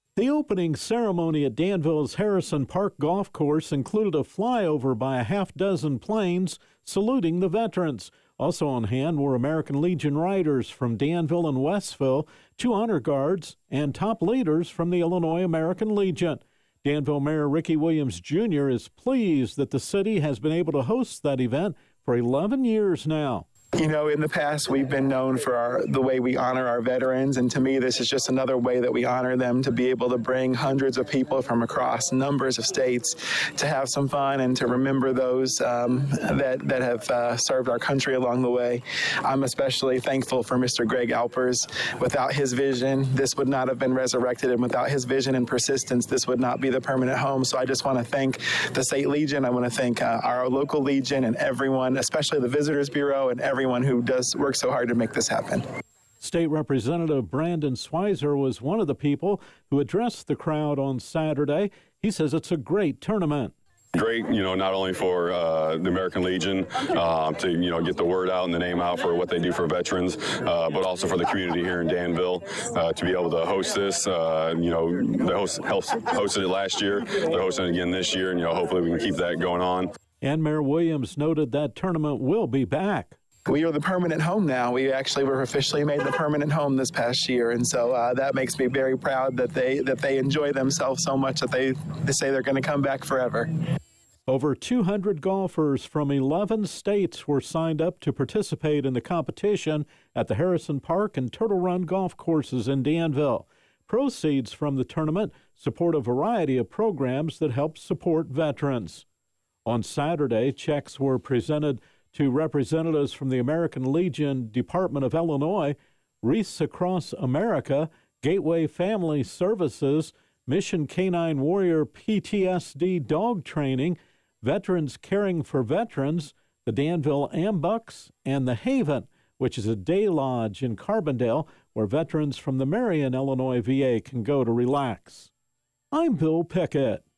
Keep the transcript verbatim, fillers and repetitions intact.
The opening ceremony at Danville's Harrison Park Golf Course included a flyover by a half dozen planes saluting the veterans. Also on hand were American Legion riders from Danville and Westville, two honor guards, and top leaders from the Illinois American Legion. Danville Mayor Ricky Williams Junior is pleased that the city has been able to host that event for eleven years now. You know, in the past, we've been known for our, the way we honor our veterans, and to me, this is just another way that we honor them, to be able to bring hundreds of people from across numbers of states to have some fun and to remember those um, that, that have uh, served our country along the way. I'm especially thankful for Mister Greg Alpers. Without his vision, this would not have been resurrected, and without his vision and persistence, this would not be the permanent home. So I just want to thank the State Legion. I want to thank uh, our local Legion and everyone, especially the Visitors Bureau and everyone Everyone who does work so hard to make this happen. State Representative Brandon Schweizer was one of the people who addressed the crowd on Saturday. He says it's a great tournament. Great, you know, not only for uh, the American Legion uh, to, you know, get the word out and the name out for what they do for veterans, uh, but also for the community here in Danville uh, to be able to host this. Uh, you know, they host, hosted it last year. They're hosting it again this year, and, you know, hopefully we can keep that going on. And Mayor Williams noted that tournament will be back. We are the permanent home now. We actually were officially made the permanent home this past year, and so uh, that makes me very proud that they that they enjoy themselves so much that they, they say they're going to come back forever. Over two hundred golfers from eleven states were signed up to participate in the competition at the Harrison Park and Turtle Run golf courses in Danville. Proceeds from the tournament support a variety of programs that help support veterans. On Saturday, checks were presented to representatives from the American Legion, Department of Illinois, Wreaths Across America, Gateway Family Services, Mission Canine Warrior P T S D Dog Training, Veterans Caring for Veterans, the Danville Ambucks, and the Haven, which is a day lodge in Carbondale where veterans from the Marion, Illinois V A can go to relax. I'm Bill Pickett.